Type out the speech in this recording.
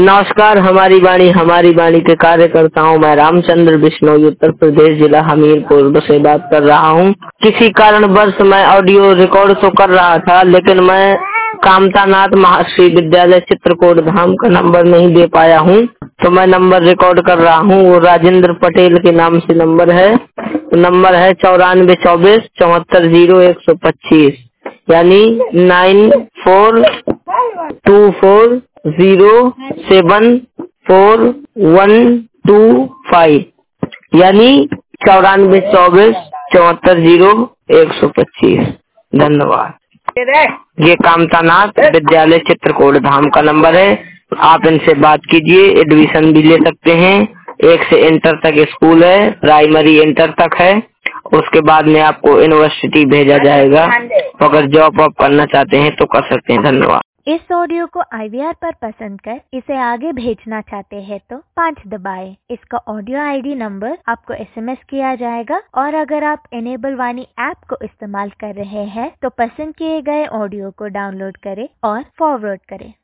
नमस्कार, हमारी वाणी के कार्यकर्ता हूँ मैं रामचंद्र बिश्नोई, उत्तर प्रदेश, जिला हमीरपुर से बात कर रहा हूँ। किसी कारणवश मैं ऑडियो रिकॉर्ड तो कर रहा था, लेकिन मैं कामतानाथ महर्षि विद्यालय चित्रकूट धाम का नंबर नहीं दे पाया हूँ, तो मैं नंबर रिकॉर्ड कर रहा हूँ। वो राजेंद्र पटेल के नाम से नंबर है। नंबर है 9424-740125, यानी 9424074125, यानी 9424-740125। धन्यवाद। ये कामतानाथ विद्यालय चित्रकूट धाम का नंबर है। आप इनसे बात कीजिए, एडमिशन भी ले सकते हैं। 1 से इंटर तक स्कूल है, प्राइमरी इंटर तक है। उसके बाद में आपको यूनिवर्सिटी भेजा जाएगा। अगर जॉब वॉब करना चाहते हैं तो कर सकते हैं। धन्यवाद। इस ऑडियो को IVR पर पसंद कर इसे आगे भेजना चाहते हैं तो 5 दबाएं। इसका ऑडियो ID नंबर आपको SMS किया जाएगा, और अगर आप इनेबल वाणी ऐप को इस्तेमाल कर रहे हैं तो पसंद किए गए ऑडियो को डाउनलोड करें और फॉरवर्ड करें।